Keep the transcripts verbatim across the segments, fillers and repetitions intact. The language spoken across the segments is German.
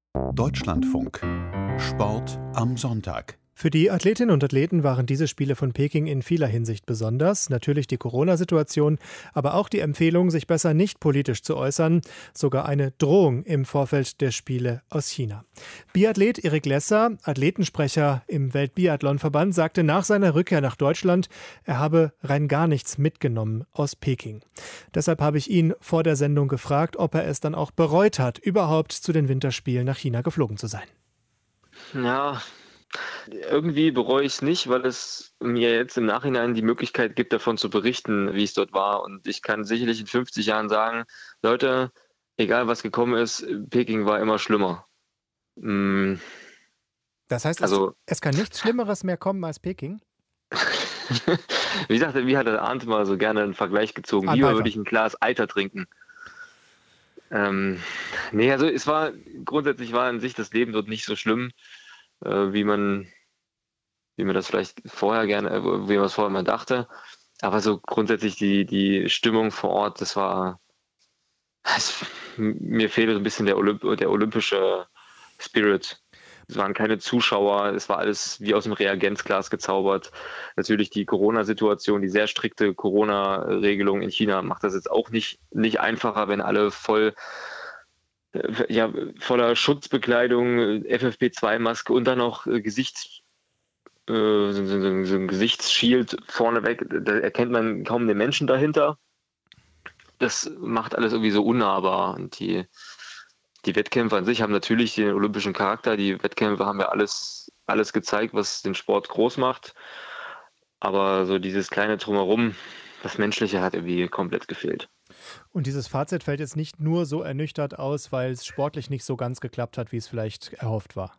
Deutschlandfunk. Sport am Sonntag. Für die Athletinnen und Athleten waren diese Spiele von Peking in vieler Hinsicht besonders. Natürlich die Corona-Situation, aber auch die Empfehlung, sich besser nicht politisch zu äußern. Sogar eine Drohung im Vorfeld der Spiele aus China. Biathlet Erik Lesser, Athletensprecher im Weltbiathlonverband, sagte nach seiner Rückkehr nach Deutschland, er habe rein gar nichts mitgenommen aus Peking. Deshalb habe ich ihn vor der Sendung gefragt, ob er es dann auch bereut hat, überhaupt zu den Winterspielen nach China geflogen zu sein. Ja, irgendwie bereue ich es nicht, weil es mir jetzt im Nachhinein die Möglichkeit gibt, davon zu berichten, wie es dort war. Und ich kann sicherlich in fünfzig Jahren sagen, Leute, egal was gekommen ist, Peking war immer schlimmer. Mm, Das heißt, es, Also, es kann nichts Schlimmeres mehr kommen als Peking? wie sagte, wie hat der Arndt mal so gerne einen Vergleich gezogen? Arndt Lieber Pfeiffer. würde ich ein Glas Eiter trinken. Ähm, nee, also es war, grundsätzlich war an sich das Leben dort nicht so schlimm, äh, wie man, wie man das vielleicht vorher gerne, äh, wie man es vorher mal dachte. Aber so grundsätzlich die, die Stimmung vor Ort, das war, es, mir fehlte so ein bisschen der, Olymp der olympische Spirit. Es waren keine Zuschauer, es war alles wie aus dem Reagenzglas gezaubert. Natürlich die Corona-Situation, die sehr strikte Corona-Regelung in China macht das jetzt auch nicht, nicht einfacher, wenn alle voll, äh, ja, voller Schutzbekleidung, F F P zwei Maske und dann noch äh, Gesichts, äh, so, so, so so ein Gesichtsschild vorneweg. Da erkennt man kaum den Menschen dahinter. Das macht alles irgendwie so unnahbar. Und die, die Wettkämpfe an sich haben natürlich den olympischen Charakter. Die Wettkämpfe haben ja alles, alles gezeigt, was den Sport groß macht. Aber so dieses kleine Drumherum, das Menschliche hat irgendwie komplett gefehlt. Und dieses Fazit fällt jetzt nicht nur so ernüchtert aus, weil es sportlich nicht so ganz geklappt hat, wie es vielleicht erhofft war.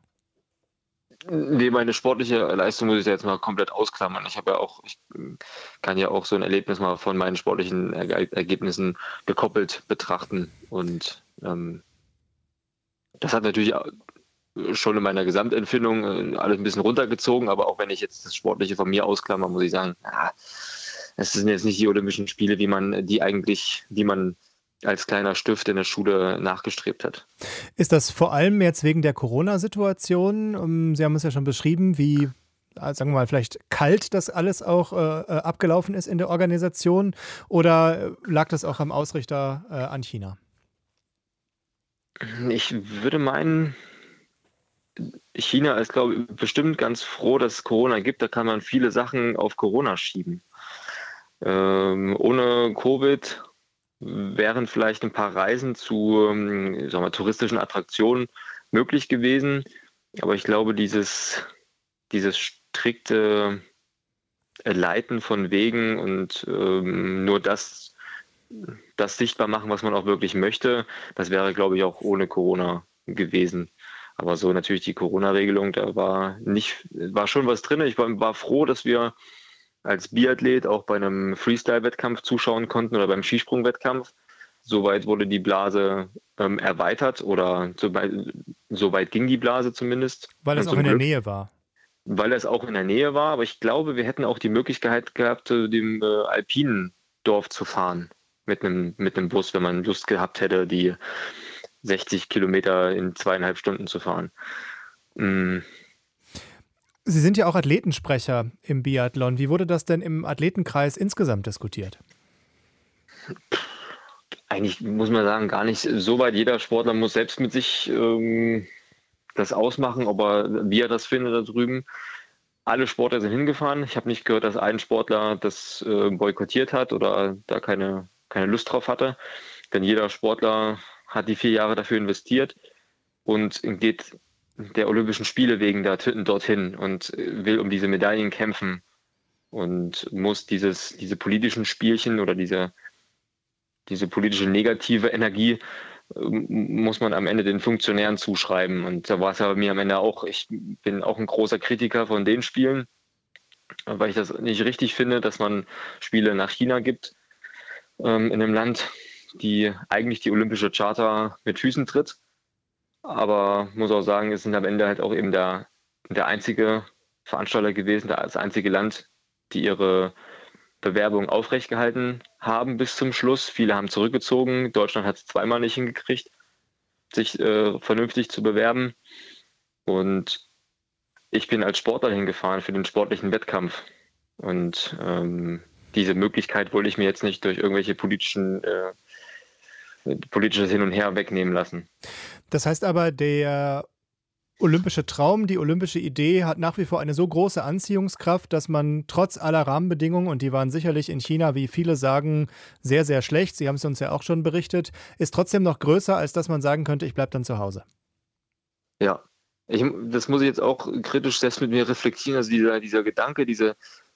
Nee, meine sportliche Leistung muss ich da jetzt mal komplett ausklammern. Ich habe ja auch, ich äh, kann ja auch so ein Erlebnis mal von meinen sportlichen Erge Ergebnissen gekoppelt betrachten. Und ähm, das hat natürlich auch schon in meiner Gesamtempfindung äh, alles ein bisschen runtergezogen, aber auch wenn ich jetzt das Sportliche von mir ausklammer, muss ich sagen, ah, es sind jetzt nicht die Olympischen Spiele, wie man die eigentlich, die man als kleiner Stift in der Schule nachgestrebt hat. Ist das vor allem jetzt wegen der Corona-Situation? Ähm, Sie haben es ja schon beschrieben, wie, äh, sagen wir mal, vielleicht kalt das alles auch äh, äh, abgelaufen ist in der Organisation. Oder äh, lag das auch am Ausrichter äh, an China? Ich würde meinen, China ist, glaube ich, bestimmt ganz froh, dass es Corona gibt. Da kann man viele Sachen auf Corona schieben. Ähm, ohne Covid wären vielleicht ein paar Reisen zu ähm, sagen wir, mal, touristischen Attraktionen möglich gewesen. Aber ich glaube, dieses, dieses strikte Leiten von Wegen und ähm, nur das, das sichtbar machen, was man auch wirklich möchte, das wäre, glaube ich, auch ohne Corona gewesen. Aber so natürlich die Corona-Regelung, da war nicht, war schon was drin. Ich war, war froh, dass wir als Biathlet auch bei einem Freestyle-Wettkampf zuschauen konnten oder beim Skisprung-Wettkampf. Soweit wurde die Blase ähm, erweitert oder so weit, so weit ging die Blase zumindest. Weil es Und auch zum in der Glück, Nähe war. weil es auch in der Nähe war. Aber ich glaube, wir hätten auch die Möglichkeit gehabt, zu dem äh, alpinen Dorf zu fahren mit einem, mit einem Bus, wenn man Lust gehabt hätte, die sechzig Kilometer in zweieinhalb Stunden zu fahren. Mm, Sie sind ja auch Athletensprecher im Biathlon. Wie wurde das denn im Athletenkreis insgesamt diskutiert? Eigentlich muss man sagen, gar nicht so weit. Jeder Sportler muss selbst mit sich ähm, das ausmachen, ob er, wie er das findet da drüben. Alle Sportler sind hingefahren. Ich habe nicht gehört, dass ein Sportler das äh, boykottiert hat oder da keine, keine Lust drauf hatte. Denn jeder Sportler hat die vier Jahre dafür investiert und geht der Olympischen Spiele wegen dorthin und will um diese Medaillen kämpfen und muss dieses, diese politischen Spielchen oder diese, diese politische negative Energie ähm, muss man am Ende den Funktionären zuschreiben. Und da war es ja bei mir am Ende auch, ich bin auch ein großer Kritiker von den Spielen, weil ich das nicht richtig finde, dass man Spiele nach China gibt, ähm, in einem Land, die eigentlich die olympische Charta mit Füßen tritt. Aber muss auch sagen, es sind am Ende halt auch eben der, der einzige Veranstalter gewesen, das einzige Land, die ihre Bewerbung aufrecht gehalten haben bis zum Schluss. Viele haben zurückgezogen. Deutschland hat es zweimal nicht hingekriegt. sich äh, vernünftig zu bewerben. Und ich bin als Sportler hingefahren für den sportlichen Wettkampf. Und ähm, diese Möglichkeit wollte ich mir jetzt nicht durch irgendwelche politischen äh, politisches Hin und Her wegnehmen lassen. Das heißt aber, der olympische Traum, die olympische Idee hat nach wie vor eine so große Anziehungskraft, dass man trotz aller Rahmenbedingungen, und die waren sicherlich in China, wie viele sagen, sehr, sehr schlecht, Sie haben es uns ja auch schon berichtet, ist trotzdem noch größer, als dass man sagen könnte, ich bleibe dann zu Hause. Ja, ich, das muss ich jetzt auch kritisch selbst mit mir reflektieren, also dieser, dieser Gedanke, diese,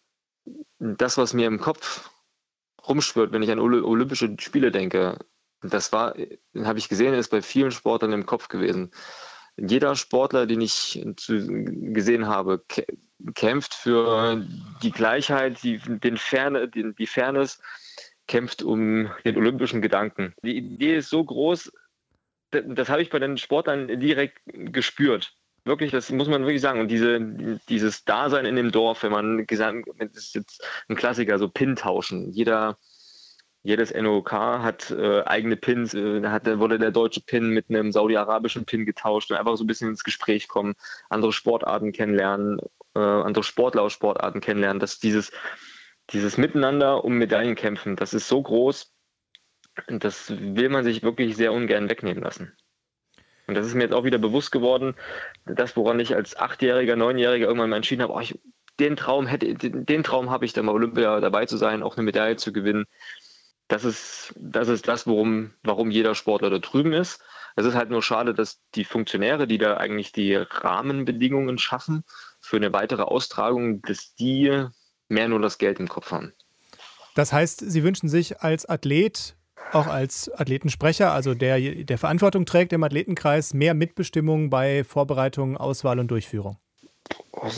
das, was mir im Kopf rumschwirrt, wenn ich an Olympische Spiele denke, das war, habe ich gesehen, ist bei vielen Sportlern im Kopf gewesen. Jeder Sportler, den ich gesehen habe, kämpft für die Gleichheit, die, den Ferne, die, die Fairness, kämpft um den olympischen Gedanken. Die Idee ist so groß, das, das habe ich bei den Sportlern direkt gespürt. Wirklich, das muss man wirklich sagen. Und diese, dieses Dasein in dem Dorf, wenn man gesagt, das ist jetzt ein Klassiker, so Pin tauschen. Jeder Jedes N O K hat äh, eigene Pins, äh, da hat, wurde der deutsche Pin mit einem saudi-arabischen Pin getauscht und einfach so ein bisschen ins Gespräch kommen, andere Sportarten kennenlernen, äh, andere Sportler aus Sportarten kennenlernen. Dass dieses, dieses Miteinander um Medaillen kämpfen, das ist so groß, und das will man sich wirklich sehr ungern wegnehmen lassen. Und das ist mir jetzt auch wieder bewusst geworden, das, woran ich als Achtjähriger, Neunjähriger irgendwann mal entschieden habe, oh, ich, den Traum hätte, den, den Traum habe ich dann bei Olympia dabei zu sein, auch eine Medaille zu gewinnen. Das ist, das ist das, worum, warum jeder Sportler da drüben ist. Es ist halt nur schade, dass die Funktionäre, die da eigentlich die Rahmenbedingungen schaffen für eine weitere Austragung, dass die mehr nur das Geld im Kopf haben. Das heißt, Sie wünschen sich als Athlet, auch als Athletensprecher, also der, der Verantwortung trägt im Athletenkreis, mehr Mitbestimmung bei Vorbereitung, Auswahl und Durchführung? Also,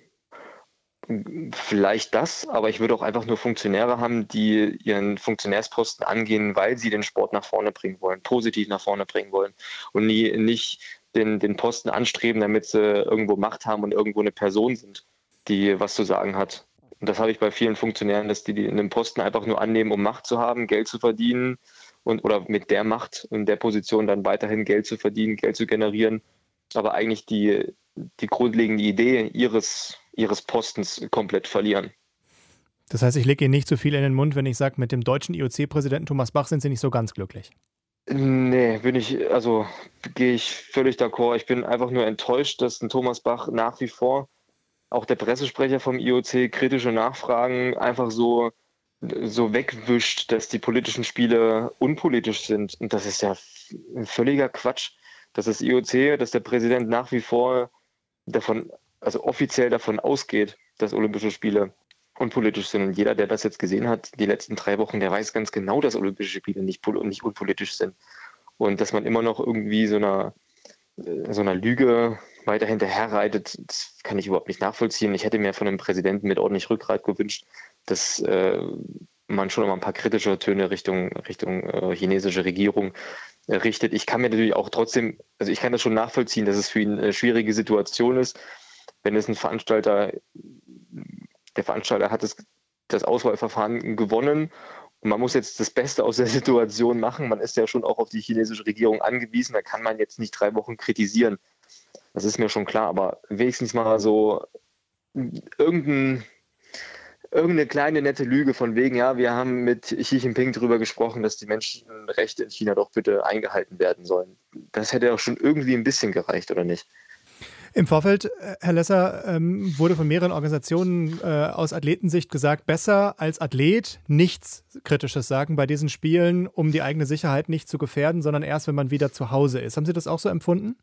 vielleicht das, aber ich würde auch einfach nur Funktionäre haben, die ihren Funktionärsposten angehen, weil sie den Sport nach vorne bringen wollen, positiv nach vorne bringen wollen und nie, nicht den, den Posten anstreben, damit sie irgendwo Macht haben und irgendwo eine Person sind, die was zu sagen hat. Und das habe ich bei vielen Funktionären, dass die, die einen Posten einfach nur annehmen, um Macht zu haben, Geld zu verdienen und oder mit der Macht und der Position dann weiterhin Geld zu verdienen, Geld zu generieren, aber eigentlich die, die grundlegende Idee ihres ihres Postens komplett verlieren. Das heißt, ich lege Ihnen nicht zu viel in den Mund, wenn ich sage, mit dem deutschen I O C-Präsidenten Thomas Bach sind Sie nicht so ganz glücklich. Nee, bin ich, also gehe ich völlig d'accord. Ich bin einfach nur enttäuscht, dass ein Thomas Bach nach wie vor, auch der Pressesprecher vom I O C, kritische Nachfragen einfach so, so wegwischt, dass die politischen Spiele unpolitisch sind. Und das ist ja ein völliger Quatsch, dass das I O C, dass der Präsident nach wie vor davon also offiziell davon ausgeht, dass Olympische Spiele unpolitisch sind. Und jeder, der das jetzt gesehen hat, die letzten drei Wochen, der weiß ganz genau, dass Olympische Spiele nicht, nicht unpolitisch sind. Und dass man immer noch irgendwie so einer, so einer Lüge weiter hinterherreitet, das kann ich überhaupt nicht nachvollziehen. Ich hätte mir von einem Präsidenten mit ordentlich Rückgrat gewünscht, dass äh, man schon immer ein paar kritische Töne Richtung, Richtung äh, chinesische Regierung äh, richtet. Ich kann mir natürlich auch trotzdem, also ich kann das schon nachvollziehen, dass es für ihn eine schwierige Situation ist, wenn es ein Veranstalter, der Veranstalter hat das, das Auswahlverfahren gewonnen und man muss jetzt das Beste aus der Situation machen. Man ist ja schon auch auf die chinesische Regierung angewiesen, da kann man jetzt nicht drei Wochen kritisieren. Das ist mir schon klar, aber wenigstens mal so irgendein, irgendeine kleine nette Lüge von wegen, ja, wir haben mit Xi Jinping darüber gesprochen, dass die Menschenrechte in China doch bitte eingehalten werden sollen. Das hätte auch schon irgendwie ein bisschen gereicht, oder nicht? Im Vorfeld, Herr Lesser, ähm, wurde von mehreren Organisationen äh, aus Athletensicht gesagt, besser als Athlet nichts Kritisches sagen bei diesen Spielen, um die eigene Sicherheit nicht zu gefährden, sondern erst, wenn man wieder zu Hause ist. Haben Sie das auch so empfunden?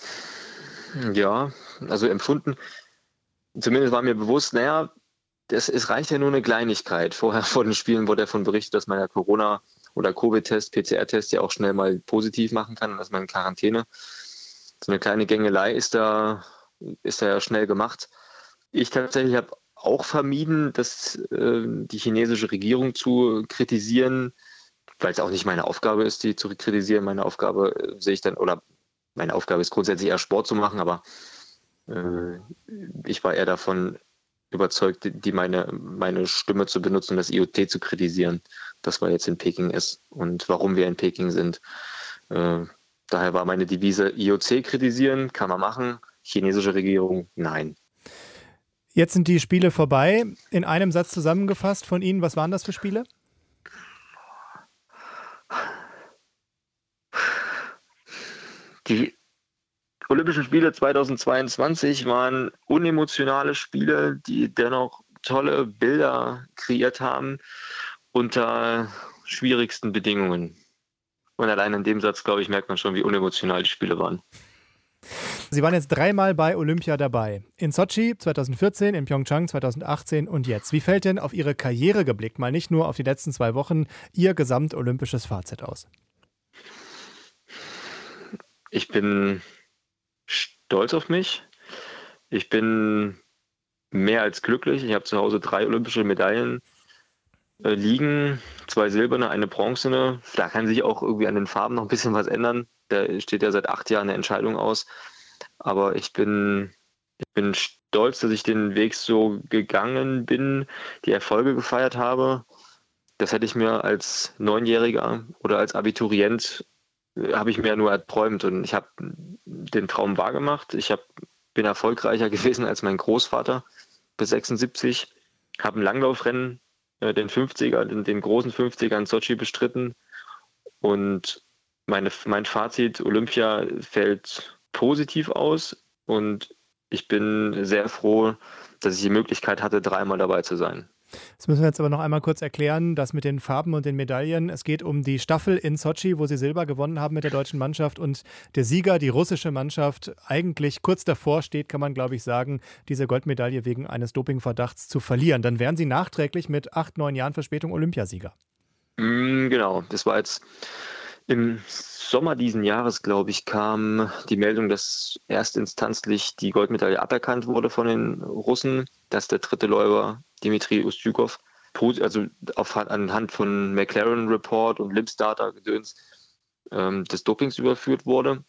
Ja, also empfunden. Zumindest war mir bewusst, naja, das, es reicht ja nur eine Kleinigkeit. Vorher vor den Spielen wurde davon berichtet, dass man ja Corona- oder Covid-Test, P C R-Test ja auch schnell mal positiv machen kann, dass man in Quarantäne. So eine kleine Gängelei ist da, ist da ja schnell gemacht. Ich tatsächlich habe auch vermieden, dass äh, die chinesische Regierung zu kritisieren, weil es auch nicht meine Aufgabe ist, die zu kritisieren. Meine Aufgabe äh, sehe ich dann, oder meine Aufgabe ist grundsätzlich eher Sport zu machen, aber äh, ich war eher davon überzeugt, die meine, meine Stimme zu benutzen, das I O C zu kritisieren, dass man jetzt in Peking ist und warum wir in Peking sind. Äh, daher war meine Devise I O C kritisieren, kann man machen, chinesische Regierung, nein. Jetzt sind die Spiele vorbei. In einem Satz zusammengefasst von Ihnen, was waren das für Spiele? Die Olympischen Spiele zweitausendzweiundzwanzig waren unemotionale Spiele, die dennoch tolle Bilder kreiert haben unter schwierigsten Bedingungen. Und allein in dem Satz, glaube ich, merkt man schon, wie unemotional die Spiele waren. Sie waren jetzt dreimal bei Olympia dabei. In Sotschi zweitausendvierzehn, in Pyeongchang zweitausendachtzehn und jetzt. Wie fällt denn auf Ihre Karriere geblickt, mal nicht nur auf die letzten zwei Wochen, Ihr gesamtolympisches Fazit aus? Ich bin stolz auf mich. Ich bin mehr als glücklich. Ich habe zu Hause drei olympische Medaillen äh, liegen. Zwei silberne, eine bronzene. Da kann sich auch irgendwie an den Farben noch ein bisschen was ändern. Da steht ja seit acht Jahren eine Entscheidung aus. Aber ich bin, ich bin stolz, dass ich den Weg so gegangen bin, die Erfolge gefeiert habe. Das hätte ich mir als Neunjähriger oder als Abiturient, äh, habe ich mir nur erträumt. Und ich habe den Traum wahrgemacht. Ich hab, bin erfolgreicher gewesen als mein Großvater bis sechsundsiebzig. Habe ein Langlaufrennen, äh, den fünfziger, den, den großen fünfziger in Sotschi bestritten. Und meine, mein Fazit, Olympia fällt positiv aus. Und ich bin sehr froh, dass ich die Möglichkeit hatte, dreimal dabei zu sein. Das müssen wir jetzt aber noch einmal kurz erklären, das mit den Farben und den Medaillen. Es geht um die Staffel in Sotschi, wo Sie Silber gewonnen haben mit der deutschen Mannschaft und der Sieger, die russische Mannschaft, eigentlich kurz davor steht, kann man glaube ich sagen, diese Goldmedaille wegen eines Dopingverdachts zu verlieren. Dann wären Sie nachträglich mit acht, neun Jahren Verspätung Olympiasieger. Mm, genau, das war jetzt im Sommer diesen Jahres, glaube ich, kam die Meldung, dass erstinstanzlich die Goldmedaille aberkannt wurde von den Russen, dass der dritte Läufer Dmitri Ustjukov, also auf, anhand von McLaren Report und Lips-Data gedöns, ähm, des Dopings überführt wurde.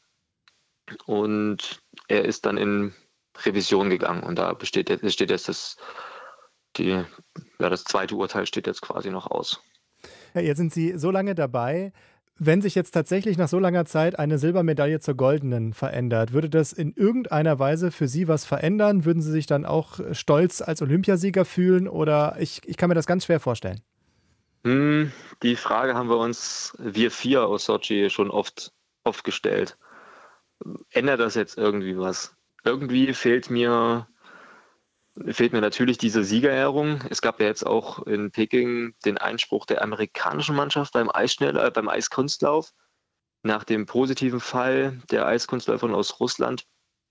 Und er ist dann in Revision gegangen. Und da besteht jetzt, steht jetzt das, die, ja, das zweite Urteil steht jetzt quasi noch aus. Ja, jetzt sind Sie so lange dabei. Wenn sich jetzt tatsächlich nach so langer Zeit eine Silbermedaille zur goldenen verändert, würde das in irgendeiner Weise für Sie was verändern? Würden Sie sich dann auch stolz als Olympiasieger fühlen? Oder ich, ich kann mir das ganz schwer vorstellen. Hm, die Frage haben wir uns, wir vier aus Sotschi, schon oft, oft gestellt. Ändert das jetzt irgendwie was? Irgendwie fehlt mir, fehlt mir natürlich diese Siegerehrung. Es gab ja jetzt auch in Peking den Einspruch der amerikanischen Mannschaft beim Eisschnell, äh, beim Eiskunstlauf nach dem positiven Fall der Eiskunstläuferin aus Russland,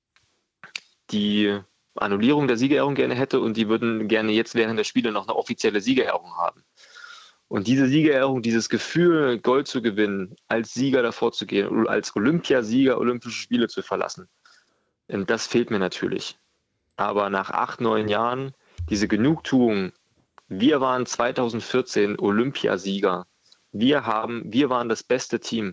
die Annullierung der Siegerehrung gerne hätte und die würden gerne jetzt während der Spiele noch eine offizielle Siegerehrung haben. Und diese Siegerehrung, dieses Gefühl, Gold zu gewinnen, als Sieger davor zu gehen oder als Olympiasieger Olympische Spiele zu verlassen, das fehlt mir natürlich. Aber nach acht, neun Jahren, diese Genugtuung, wir waren zweitausendvierzehn Olympiasieger, wir haben, wir waren das beste Team.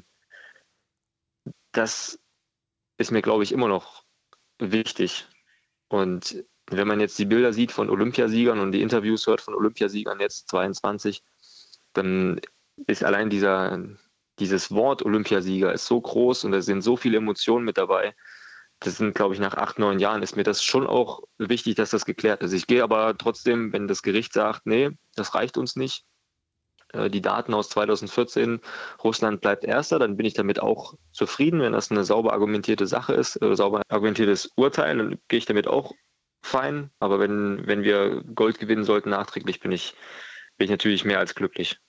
Das ist mir, glaube ich, immer noch wichtig. Und wenn man jetzt die Bilder sieht von Olympiasiegern und die Interviews hört von Olympiasiegern jetzt zweiundzwanzig, dann ist allein dieser, dieses Wort Olympiasieger ist so groß und da sind so viele Emotionen mit dabei. Das sind, glaube ich, nach acht, neun Jahren ist mir das schon auch wichtig, dass das geklärt ist. Ich gehe aber trotzdem, wenn das Gericht sagt, nee, das reicht uns nicht, äh, die Daten aus zweitausendvierzehn, Russland bleibt Erster, dann bin ich damit auch zufrieden, wenn das eine sauber argumentierte Sache ist, äh, sauber argumentiertes Urteil, dann gehe ich damit auch fein. Aber wenn, wenn wir Gold gewinnen sollten nachträglich, bin ich, bin ich natürlich mehr als glücklich.